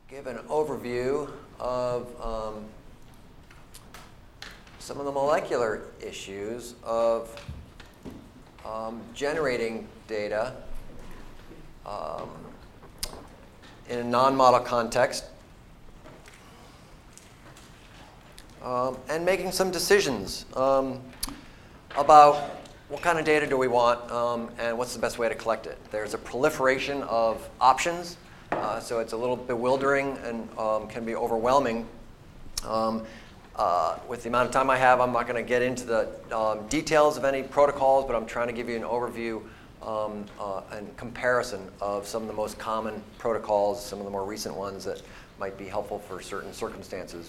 give an overview of some of the molecular issues of generating data in a non-model context and making some decisions about what kind of data do we want and what's the best way to collect it. There's a proliferation of options, so it's a little bewildering and can be overwhelming. With the amount of time I have, I'm not going to get into the details of any protocols, but I'm trying to give you an overview and comparison of some of the most common protocols, some of the more recent ones that might be helpful for certain circumstances.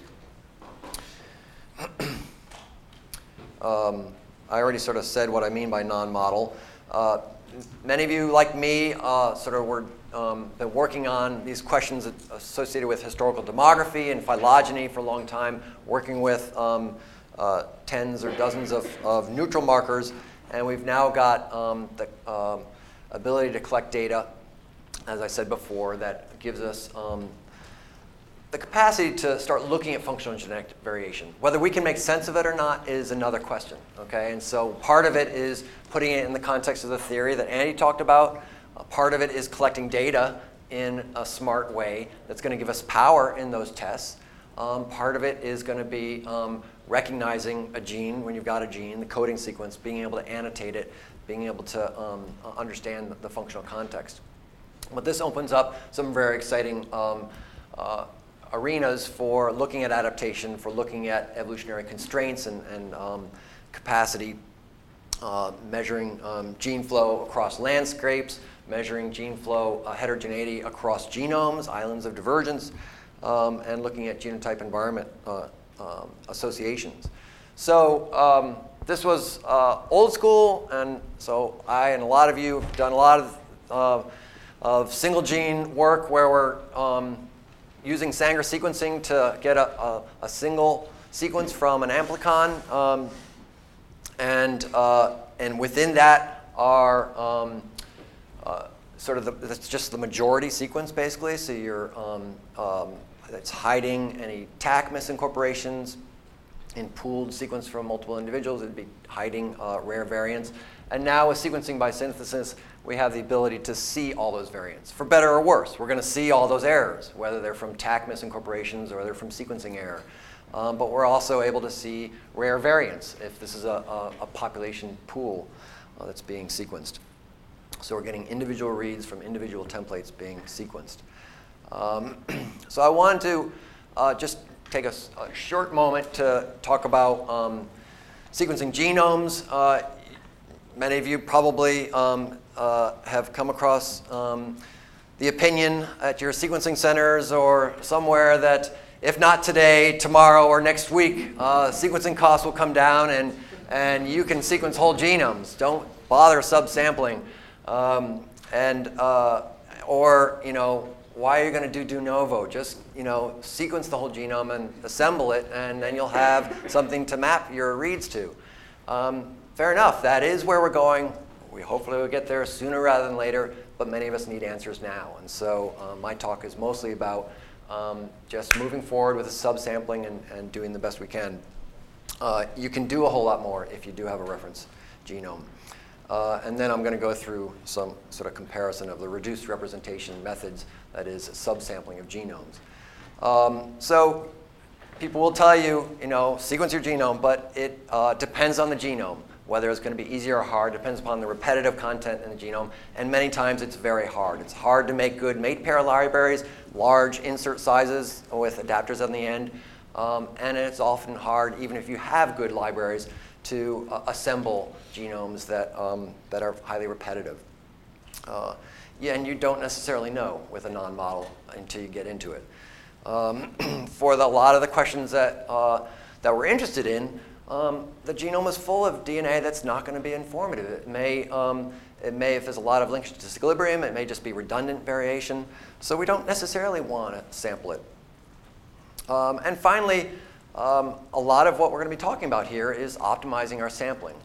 I already sort of said what I mean by non-model. Many of you, like me, been working on these questions associated with historical demography and phylogeny for a long time, working with tens or dozens of neutral markers, and we've now got the ability to collect data, as I said before, that gives us the capacity to start looking at functional genetic variation. Whether we can make sense of it or not is another question, okay? And so part of it is putting it in the context of the theory that Andy talked about. Part of it is collecting data in a smart way that's going to give us power in those tests. Part of it is going to be recognizing a gene when you've got a gene, the coding sequence, being able to annotate it, being able to understand the functional context. But this opens up some very exciting arenas for looking at adaptation, for looking at evolutionary constraints and capacity, measuring gene flow across landscapes, measuring gene flow heterogeneity across genomes, islands of divergence, and looking at genotype environment associations. So this was old school, and so I and a lot of you have done a lot of single gene work where we're using Sanger sequencing to get a single sequence from an amplicon, and within that are that's just the majority sequence basically. So you're it's hiding any TAC misincorporations. In pooled sequence from multiple individuals, it'd be hiding rare variants. And now with sequencing by synthesis, we have the ability to see all those variants. For better or worse, we're going to see all those errors, whether they're from TAC misincorporations or they're from sequencing error. But we're also able to see rare variants if this is a population pool that's being sequenced. So we're getting individual reads from individual templates being sequenced. So I wanted to just take a short moment to talk about sequencing genomes. Many of you probably have come across the opinion at your sequencing centers or somewhere that if not today, tomorrow, or next week, sequencing costs will come down and you can sequence whole genomes. Don't bother subsampling. Or, why are you going to do de novo? Just, sequence the whole genome and assemble it, and then you'll have something to map your reads to. Fair enough. That is where we're going. We hopefully will get there sooner rather than later, but many of us need answers now. And so my talk is mostly about just moving forward with the subsampling and doing the best we can. You can do a whole lot more if you do have a reference genome. And then I'm going to go through some sort of comparison of the reduced representation methods, that is subsampling of genomes. So people will tell you, sequence your genome, but it depends on the genome. Whether it's going to be easy or hard depends upon the repetitive content in the genome, and many times it's very hard. It's hard to make good mate pair libraries, large insert sizes with adapters on the end, and it's often hard, even if you have good libraries, to assemble genomes that are highly repetitive. And you don't necessarily know with a non-model until you get into it. For a lot of the questions that we're interested in, the genome is full of DNA that's not going to be informative. It may, if there's a lot of linkage to disequilibrium, it may just be redundant variation. So we don't necessarily want to sample it. And finally, a lot of what we're going to be talking about here is optimizing our sampling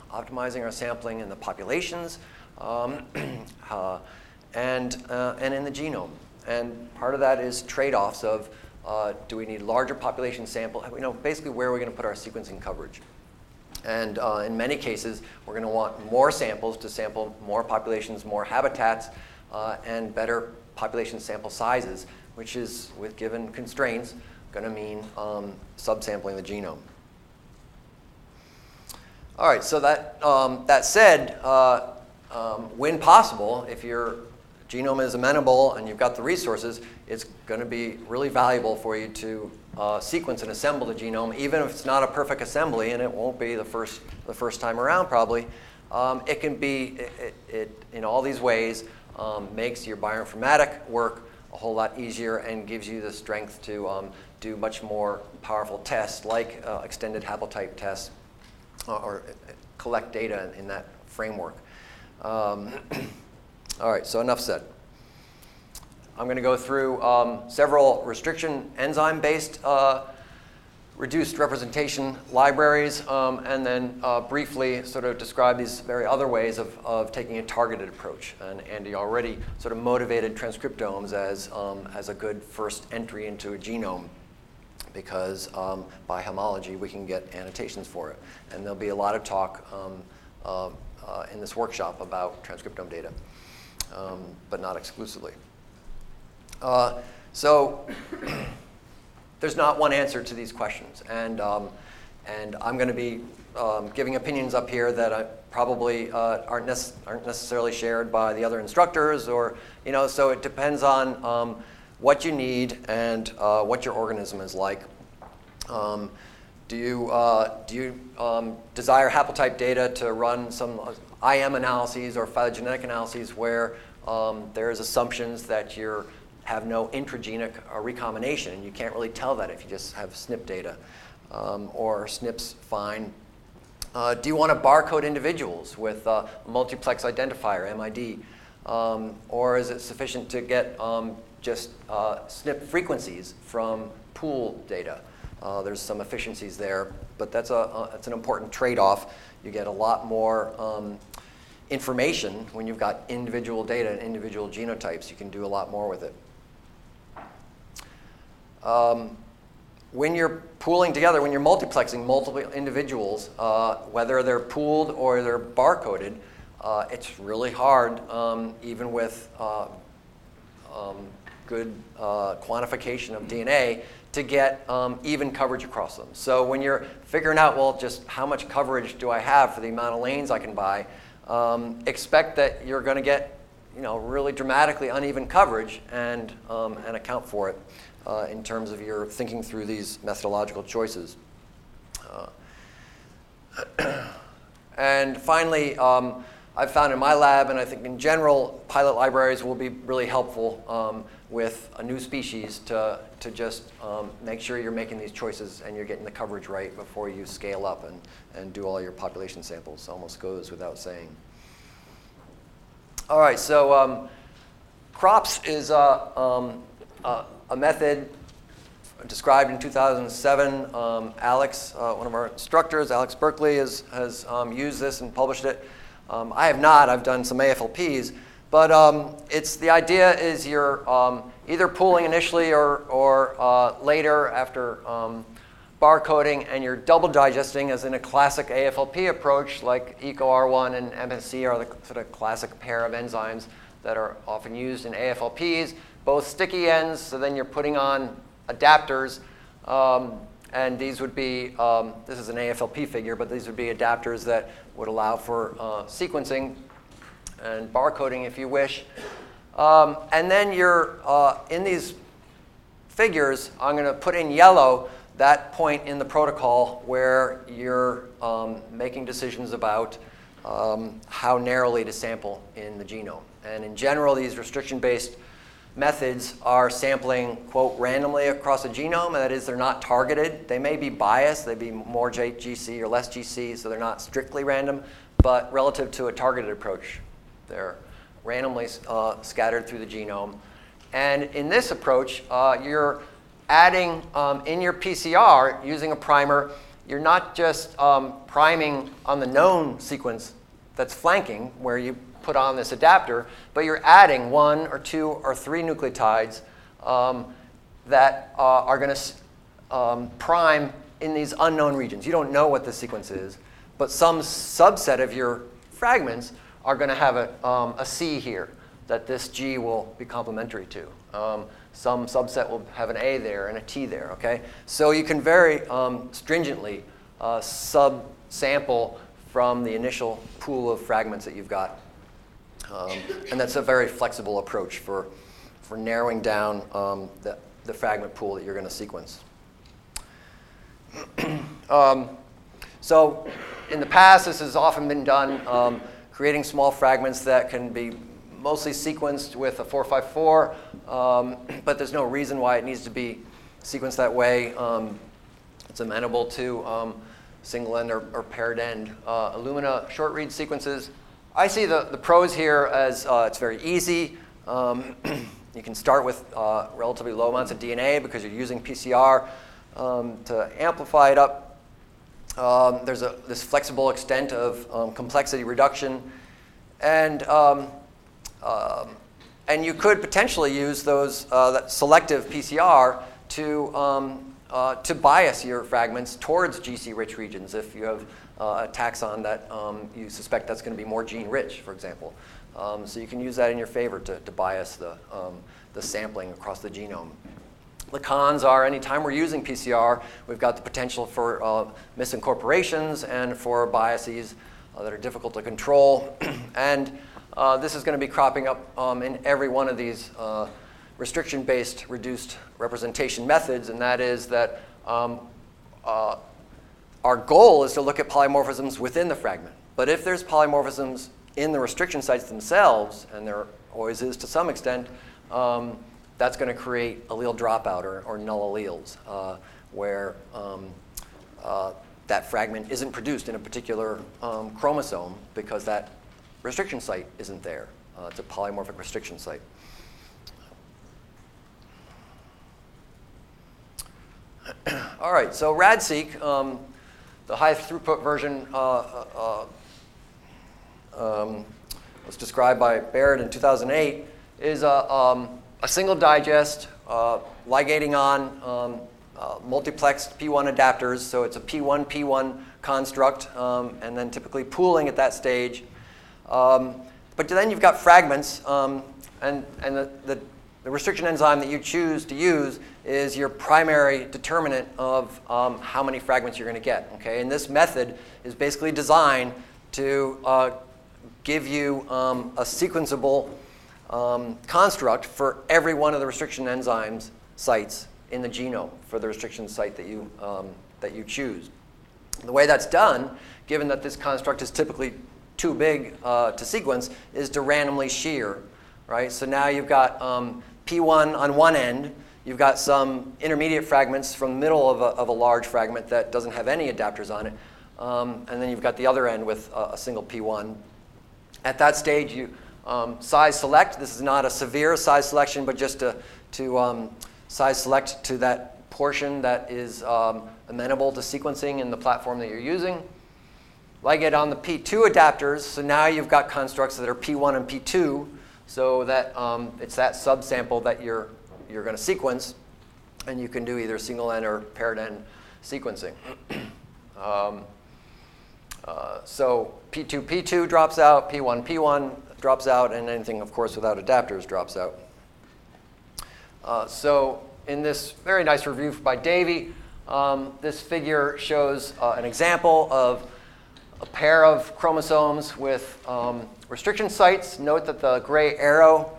in the populations and in the genome. And part of that is trade-offs of do we need larger population sample? Basically where are we going to put our sequencing coverage? And in many cases, we're going to want more samples to sample more populations, more habitats, and better population sample sizes, which is, with given constraints, going to mean subsampling the genome. All right, so that said, when possible, if your genome is amenable and you've got the resources, it's going to be really valuable for you to sequence and assemble the genome, even if it's not a perfect assembly, and it won't be the first time around probably. It can be, in all these ways, makes your bioinformatic work a whole lot easier and gives you the strength to do much more powerful tests like extended haplotype tests or collect data in that framework. All right, so enough said. I'm going to go through several restriction enzyme-based reduced representation libraries, and then briefly sort of describe these very other ways of taking a targeted approach. And Andy already sort of motivated transcriptomes as a good first entry into a genome, because by homology we can get annotations for it. And there'll be a lot of talk in this workshop about transcriptome data, but not exclusively. So there's not one answer to these questions, and I'm going to be giving opinions up here that probably aren't necessarily shared by the other instructors, or so it depends on what you need and what your organism is like. Do you desire haplotype data to run some IM analyses or phylogenetic analyses where there's assumptions that you have no intragenic recombination, and you can't really tell that if you just have SNP data, or SNP's fine. Do you want to barcode individuals with multiplex identifier, MID, or is it sufficient to get just SNP frequencies from pool data? There's some efficiencies there, but that's an important trade-off. You get a lot more information when you've got individual data and individual genotypes. You can do a lot more with it. When you're pooling together, when you're multiplexing multiple individuals, whether they're pooled or they're barcoded, it's really hard, even with good quantification of DNA, to get even coverage across them. So when you're figuring out, well, just how much coverage do I have for the amount of lanes I can buy, expect that you're going to get really dramatically uneven coverage, and account for it in terms of your thinking through these methodological choices. And finally, I've found in my lab, and I think in general, pilot libraries will be really helpful with a new species to just make sure you're making these choices and you're getting the coverage right before you scale up and do all your population samples. Almost goes without saying. All right, so CROPS is a method described in 2007. Alex, one of our instructors, Alex Berkeley, has used this and published it. I have not. I've done some AFLPs. But the idea is you're either pooling initially or later after barcoding, and you're double digesting, as in a classic AFLP approach, like EcoR1 and MSC are the sort of classic pair of enzymes that are often used in AFLPs. Both sticky ends, so then you're putting on adapters, and these would be, this is an AFLP figure, but these would be adapters that would allow for sequencing and barcoding if you wish. And then you're, in these figures, I'm going to put in yellow that point in the protocol where you're making decisions about how narrowly to sample in the genome. And in general, these restriction-based methods are sampling, quote, randomly across a genome, and that is, they're not targeted. They may be biased, they be more GC or less GC, so they're not strictly random, but relative to a targeted approach, they're randomly scattered through the genome. And in this approach, you're adding in your PCR, using a primer, you're not just priming on the known sequence that's flanking, where you put on this adapter, but you're adding 1 or 2 or 3 nucleotides that are going to prime in these unknown regions. You don't know what the sequence is, but some subset of your fragments are going to have a C here that this G will be complementary to. Some subset will have an A there and a T there, okay? So you can very stringently subsample from the initial pool of fragments that you've got. And that's a very flexible approach for narrowing down the fragment pool that you're going to sequence. So in the past, this has often been done creating small fragments that can be mostly sequenced with a 454, but there's no reason why it needs to be sequenced that way. It's amenable to single end or paired end Illumina short read sequences. I see the pros here as it's very easy. You can start with relatively low amounts of DNA because you're using PCR to amplify it up. There's this flexible extent of complexity reduction. And you could potentially use those that selective PCR to bias your fragments towards GC-rich regions if you have a taxon that you suspect that's going to be more gene-rich, for example. So you can use that in your favor to bias the sampling across the genome. The cons are anytime we're using PCR, we've got the potential for misincorporations and for biases that are difficult to control. And this is going to be cropping up in every one of these restriction-based reduced representation methods, and that is that our goal is to look at polymorphisms within the fragment. But if there's polymorphisms in the restriction sites themselves, and there always is to some extent, that's going to create allele dropout or null alleles, where that fragment isn't produced in a particular chromosome because that restriction site isn't there. It's a polymorphic restriction site. All right, so RADseq, the high throughput version was described by Baird in 2008, is a single digest ligating on multiplexed P1 adapters. So it's a P1 construct, and then typically pooling at that stage. But then you've got fragments, and the restriction enzyme that you choose to use is your primary determinant of how many fragments you're going to get. Okay, and this method is basically designed to give you a sequenceable construct for every one of the restriction enzymes sites in the genome for the restriction site that you choose. The way that's done, given that this construct is typically too big to sequence, is to randomly shear, right? So now you've got P1 on one end, you've got some intermediate fragments from the middle of a large fragment that doesn't have any adapters on it, and then you've got the other end with a single P1. At that stage, you size select. This is not a severe size selection, but just to size select to that portion that is amenable to sequencing in the platform that you're using. Ligate on the P2 adapters, so now you've got constructs that are P1 and P2, so that it's that subsample that you're going to sequence, and you can do either single end or paired end sequencing. So P2 drops out, P1 drops out, and anything, of course, without adapters drops out. So in this very nice review by Davey, this figure shows an example of a pair of chromosomes with restriction sites. Note that the gray arrow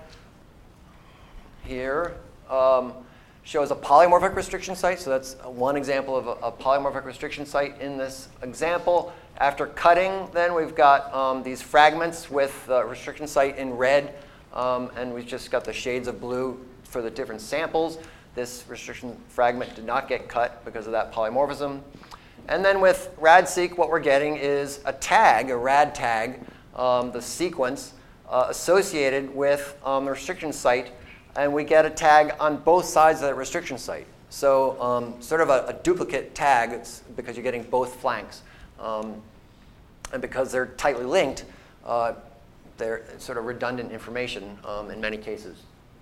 here shows a polymorphic restriction site. So that's one example of a polymorphic restriction site in this example. After cutting, then we've got these fragments with the restriction site in red, and we've just got the shades of blue for the different samples. This restriction fragment did not get cut because of that polymorphism. And then with RADseq, what we're getting is a tag, a RAD tag, the sequence associated with the restriction site, and we get a tag on both sides of that restriction site. So sort of a duplicate tag, it's because you're getting both flanks. And because they're tightly linked, they're sort of redundant information in many cases.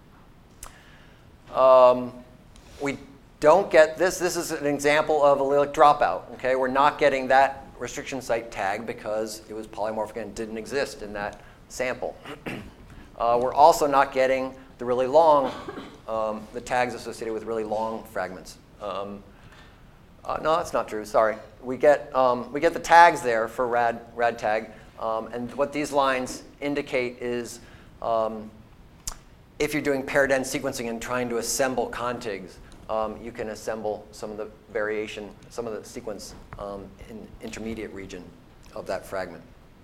We don't get this. This is an example of allelic dropout. Okay, we're not getting that restriction site tag because it was polymorphic and didn't exist in that sample. We're also not getting the really long, the tags associated with really long fragments. No, that's not true. Sorry. We get the tags there for rad tag, and what these lines indicate is if you're doing paired-end sequencing and trying to assemble contigs, you can assemble some of the variation, some of the sequence in intermediate region of that fragment.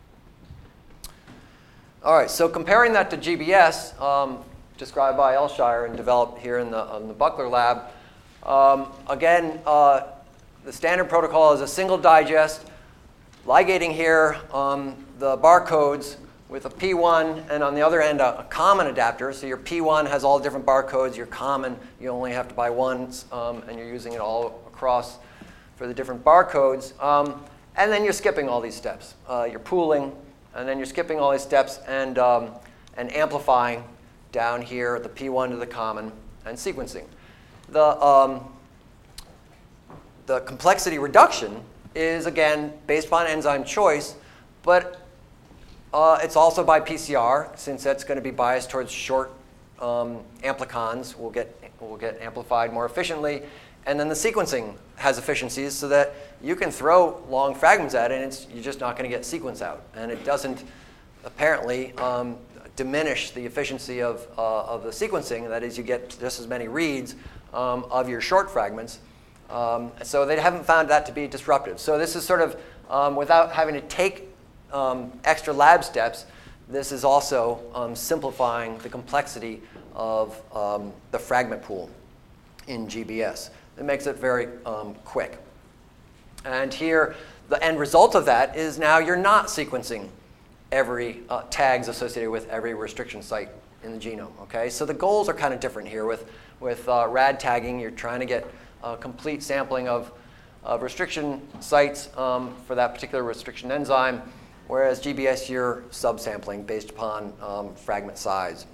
All right, so comparing that to GBS, described by Elshire and developed here in the Buckler lab, again, the standard protocol is a single digest, ligating here the barcodes with a P1, and on the other end, a common adapter. So your P1 has all different barcodes. Your common, you only have to buy one, and you're using it all across for the different barcodes. And then you're skipping all these steps. You're pooling, and then you're skipping all these steps and amplifying down here the P1 to the common and sequencing. The complexity reduction is, again, based upon enzyme choice, but it's also by PCR, since that's going to be biased towards short amplicons. Will get amplified more efficiently. And then the sequencing has efficiencies so that you can throw long fragments at it, and you're just not going to get sequence out. And it doesn't apparently diminish the efficiency of the sequencing. That is, you get just as many reads of your short fragments. So they haven't found that to be disruptive. So this is sort of, without having to take extra lab steps, this is also simplifying the complexity of the fragment pool in GBS. It makes it very quick. And here, the end result of that is now you're not sequencing every tags associated with every restriction site in the genome. Okay, so the goals are kind of different here. With rad tagging, you're trying to get complete sampling of restriction sites for that particular restriction enzyme, whereas GBS, you're subsampling based upon fragment size.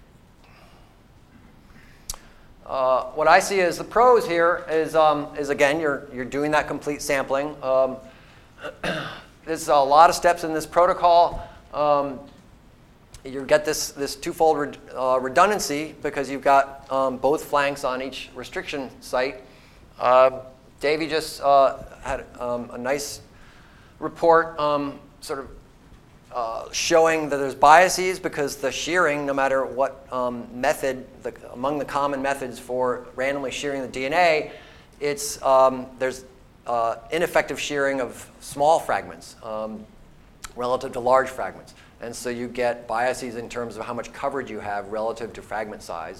What I see as the pros here is again, you're doing that complete sampling. There's a lot of steps in this protocol. You get this twofold redundancy because you've got both flanks on each restriction site. Davey just had a nice report sort of showing that there's biases because the shearing, no matter what method, among the common methods for randomly shearing the DNA, there's ineffective shearing of small fragments relative to large fragments. And so you get biases in terms of how much coverage you have relative to fragment size.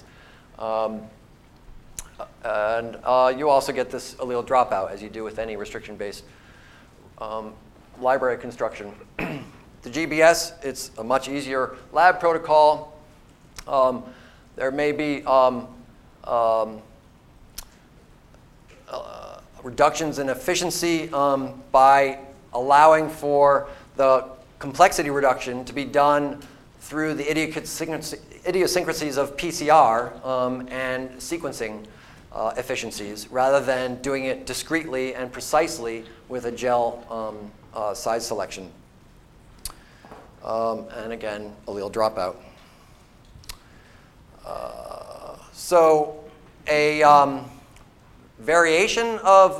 And you also get this allele dropout, as you do with any restriction-based library construction. The GBS, it's a much easier lab protocol. There may be reductions in efficiency by allowing for the complexity reduction to be done through the idiosyncrasies of PCR and sequencing efficiencies, rather than doing it discretely and precisely with a gel size selection. And again, allele dropout. So a variation of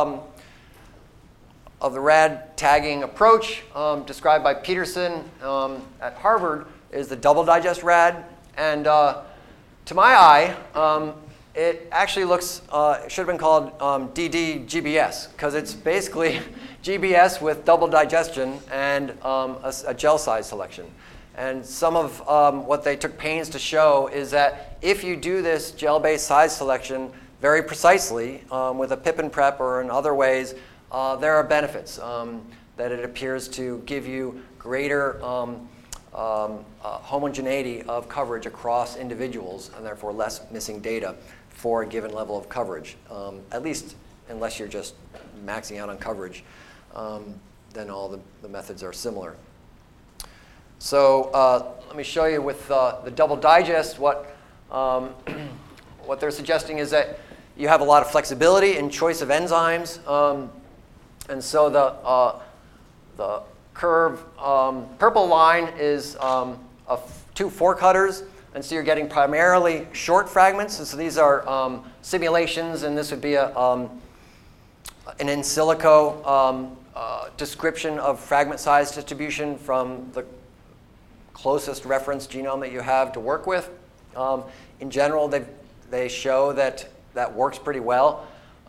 the rad tagging approach described by Peterson at Harvard is the double digest rad. And to my eye, it actually looks, it should have been called DD-GBS, because it's basically GBS with double digestion and a gel size selection. And some of what they took pains to show is that if you do this gel-based size selection very precisely with a Pippin prep or in other ways, there are benefits, that it appears to give you greater homogeneity of coverage across individuals, and therefore less missing data for a given level of coverage, at least unless you're just maxing out on coverage, then all the methods are similar. So let me show you with the double digest what they're suggesting is that you have a lot of flexibility in choice of enzymes. And so the curve purple line is two 4-cutters. And so you're getting primarily short fragments. And so these are simulations, and this would be an in silico description of fragment size distribution from the closest reference genome that you have to work with. In general, they show that that works pretty well.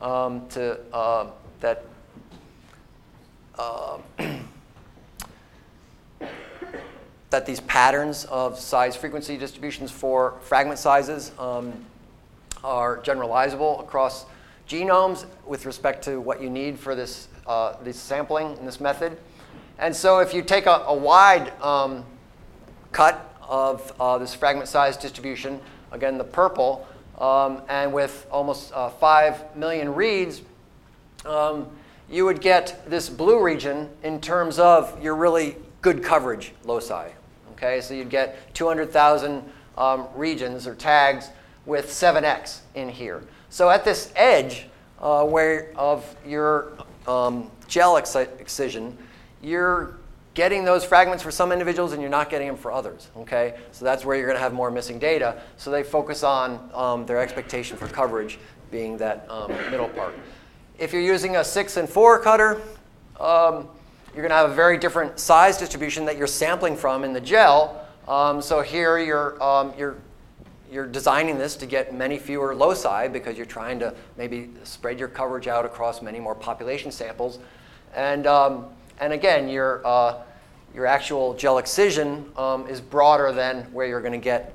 That these patterns of size frequency distributions for fragment sizes are generalizable across genomes with respect to what you need for this sampling in this method. And so if you take a wide cut of this fragment size distribution, again the purple, and with almost 5 million reads, you would get this blue region in terms of your really good coverage loci. Okay, so you'd get 200,000 regions or tags with 7x in here. So at this edge where of your gel excision, you're getting those fragments for some individuals and you're not getting them for others. Okay, so that's where you're going to have more missing data. So they focus on their expectation for coverage being that middle part. If you're using a 6 and 4 cutter, you're going to have a very different size distribution that you're sampling from in the gel. So here you're designing this to get many fewer loci because you're trying to maybe spread your coverage out across many more population samples. And again, your actual gel excision is broader than where you're going to get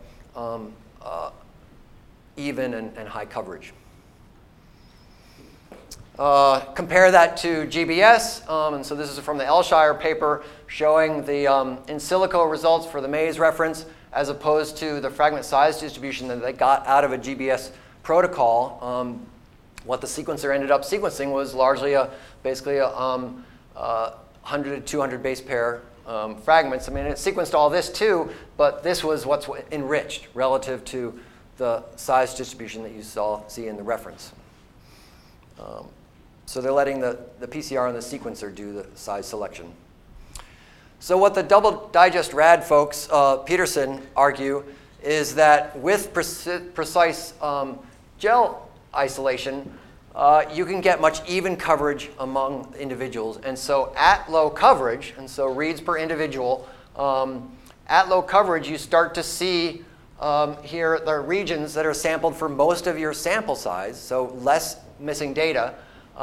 even and high coverage. Compare that to GBS, and so this is from the Elshire paper showing the in silico results for the Mays reference as opposed to the fragment size distribution that they got out of a GBS protocol. What the sequencer ended up sequencing was largely basically a 100 to 200 base pair fragments. I mean, it sequenced all this too, but this was what's enriched relative to the size distribution that you see in the reference. So they're letting the PCR and the sequencer do the size selection. So what the double digest rad folks, Peterson, argue is that with precise gel isolation, you can get much even coverage among individuals. And so at low coverage, and so reads per individual, at low coverage you start to see here the regions that are sampled for most of your sample size, so less missing data,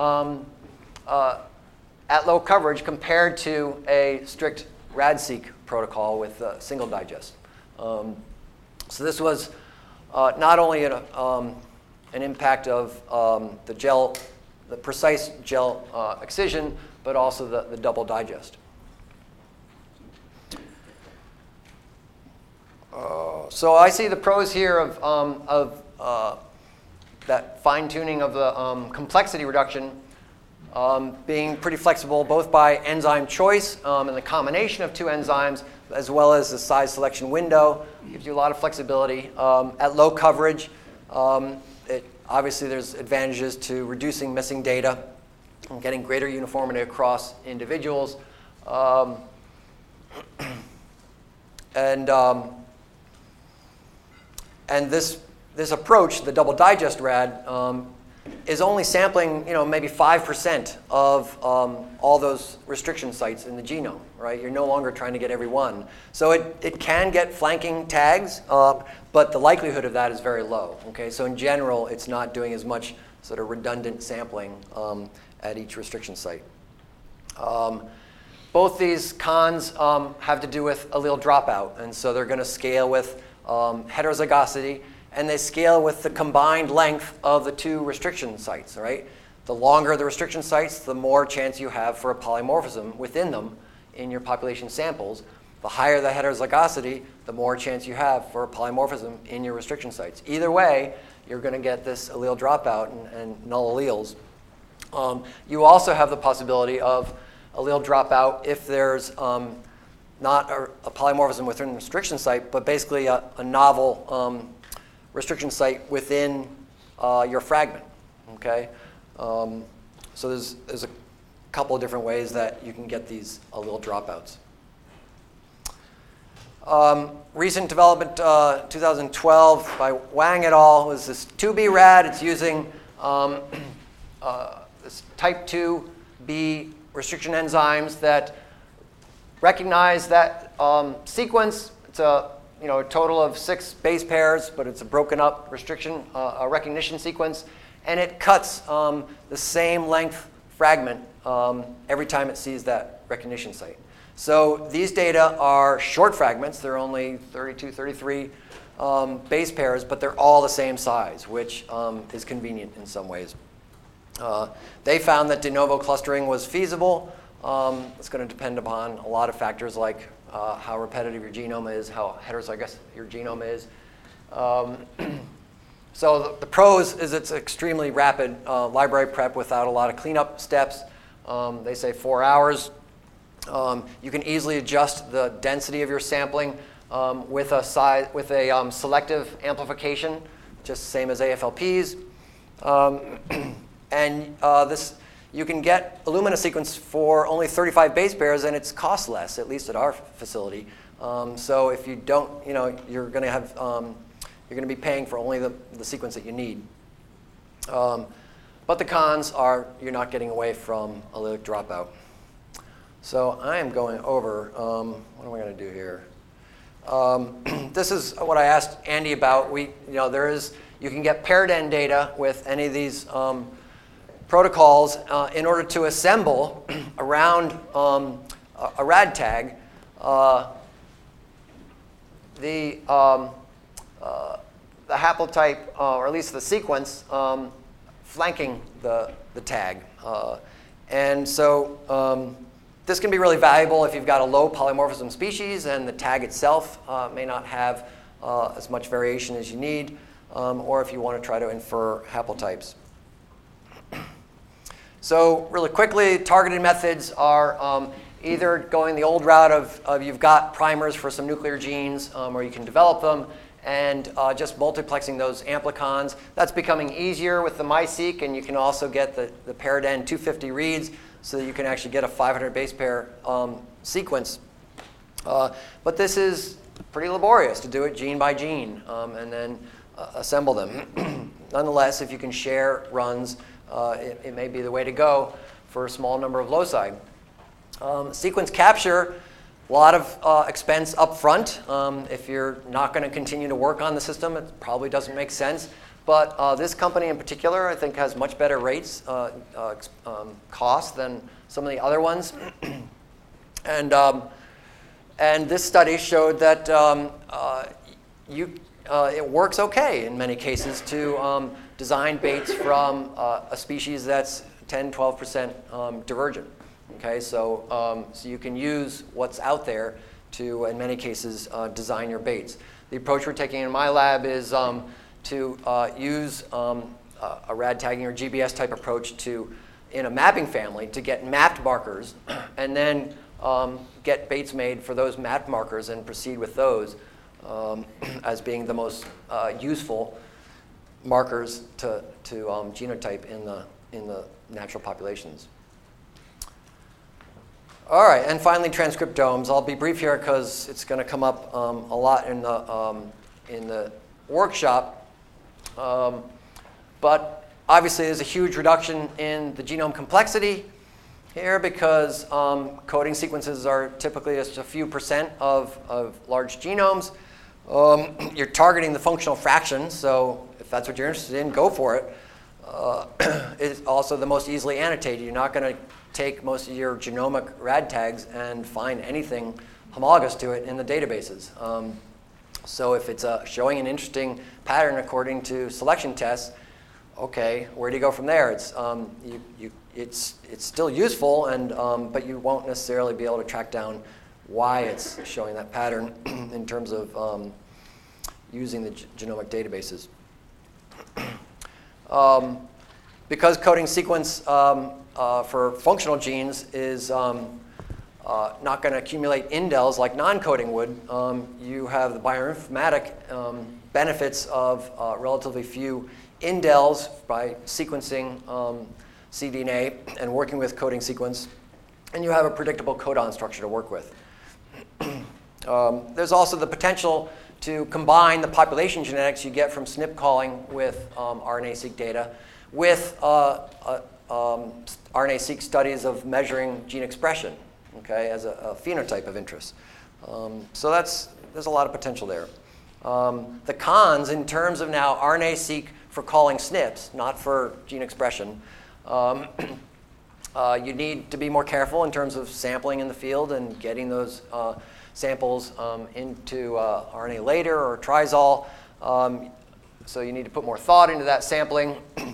at low coverage compared to a strict RADseq protocol with a single digest. So this was not only an impact of the precise gel excision, but also the double digest. So I see the pros here of that fine-tuning of the complexity reduction being pretty flexible both by enzyme choice and the combination of two enzymes, as well as the size selection window. Gives you a lot of flexibility. At low coverage, obviously there's advantages to reducing missing data and getting greater uniformity across individuals. And this approach, the double digest rad, is only sampling, maybe 5% of all those restriction sites in the genome, right? You're no longer trying to get every one. So it can get flanking tags, but the likelihood of that is very low, okay? So in general, it's not doing as much sort of redundant sampling at each restriction site. Both these cons have to do with allele dropout, and so they're going to scale with heterozygosity, and they scale with the combined length of the two restriction sites, right? The longer the restriction sites, the more chance you have for a polymorphism within them in your population samples. The higher the heterozygosity, the more chance you have for a polymorphism in your restriction sites. Either way, you're going to get this allele dropout and null alleles. You also have the possibility of allele dropout if there's not a polymorphism within the restriction site, but basically a novel restriction site within your fragment. Okay, so there's a couple of different ways that you can get these allele dropouts. Recent development, 2012 by Wang et al. Was this 2B-RAD. It's using this type 2B restriction enzymes that recognize that sequence. It's a total of 6 base pairs, but it's a broken up restriction, a recognition sequence, and it cuts the same length fragment every time it sees that recognition site. So these data are short fragments. They're only 32, 33 base pairs, but they're all the same size, which is convenient in some ways. They found that de novo clustering was feasible. It's going to depend upon a lot of factors like how repetitive your genome is, how heterozygous your genome is. So the pros is it's extremely rapid library prep without a lot of cleanup steps. They say 4 hours. You can easily adjust the density of your sampling with a selective amplification, just same as AFLPs. You can get Illumina sequence for only 35 base pairs, and it's cost less, at least at our facility. So if you don't, you're going to have, you're going to be paying for only the sequence that you need. But the cons are you're not getting away from allelic dropout. So I am going over. What am I going to do here? This is what I asked Andy about. You can get paired end data with any of these protocols in order to assemble around a RAD tag the haplotype, or at least the sequence, flanking the tag. And so this can be really valuable if you've got a low polymorphism species and the tag itself may not have as much variation as you need, or if you want to try to infer haplotypes. So really quickly, targeted methods are either going the old route of you've got primers for some nuclear genes, or you can develop them, and just multiplexing those amplicons. That's becoming easier with the MiSeq, and you can also get the paired end 250 reads so that you can actually get a 500 base pair sequence. But this is pretty laborious to do it gene by gene and then assemble them. Nonetheless, if you can share runs, it may be the way to go for a small number of loci. Sequence capture, a lot of expense up front. If you're not going to continue to work on the system, it probably doesn't make sense. But this company in particular, I think, has much better rates, cost than some of the other ones. And this study showed that it works okay in many cases to design baits from a species that's 10, 12% divergent. Okay, so you can use what's out there to, in many cases, design your baits. The approach we're taking in my lab is to use a RAD tagging or GBS type approach in a mapping family to get mapped markers and then get baits made for those mapped markers and proceed with those as being the most useful markers to genotype in the natural populations. All right, and finally transcriptomes. I'll be brief here because it's going to come up a lot in the workshop. But obviously there's a huge reduction in the genome complexity here because coding sequences are typically just a few percent of large genomes. You're targeting the functional fraction, so if that's what you're interested in, go for it. It's also the most easily annotated. You're not going to take most of your genomic RAD tags and find anything homologous to it in the databases. So if it's showing an interesting pattern according to selection tests, okay, where do you go from there? It's still useful, but you won't necessarily be able to track down why it's showing that pattern in terms of using the genomic databases. Because coding sequence for functional genes is not going to accumulate indels like non-coding would. You have the bioinformatic benefits of relatively few indels by sequencing cDNA and working with coding sequence, and you have a predictable codon structure to work with. There's also the potential to combine the population genetics you get from SNP calling with RNA-seq data with RNA-seq studies of measuring gene expression, okay, as a phenotype of interest. So there's a lot of potential there. The cons in terms of now RNA-seq for calling SNPs, not for gene expression, you need to be more careful in terms of sampling in the field and getting those samples into RNA later or Trizol. So you need to put more thought into that sampling.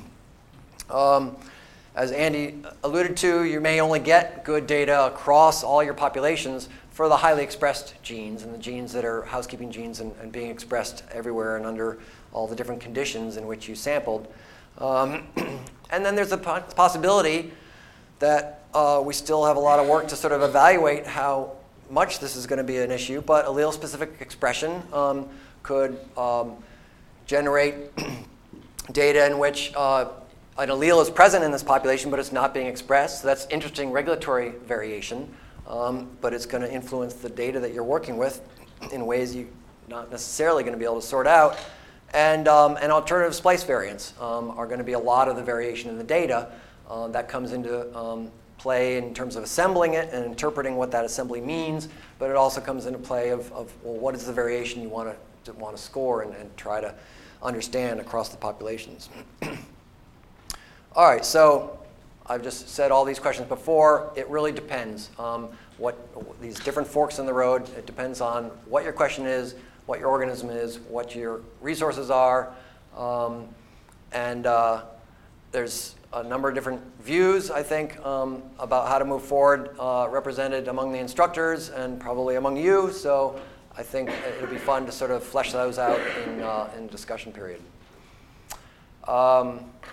As Andy alluded to, you may only get good data across all your populations for the highly expressed genes and the genes that are housekeeping genes and being expressed everywhere and under all the different conditions in which you sampled. And then there's a possibility that we still have a lot of work to sort of evaluate how much this is going to be an issue, but allele-specific expression could generate data in which an allele is present in this population, but it's not being expressed. So that's interesting regulatory variation, but it's going to influence the data that you're working with in ways you're not necessarily going to be able to sort out. And alternative splice variants are going to be a lot of the variation in the data that comes into play in terms of assembling it and interpreting what that assembly means, but it also comes into play of well, what is the variation you want to score and try to understand across the populations. All right, so I've just said all these questions before. It really depends what these different forks in the road. It depends on what your question is, what your organism is, what your resources are, and there's a number of different views, I think, about how to move forward, represented among the instructors and probably among you. So I think it'll be fun to sort of flesh those out in discussion period.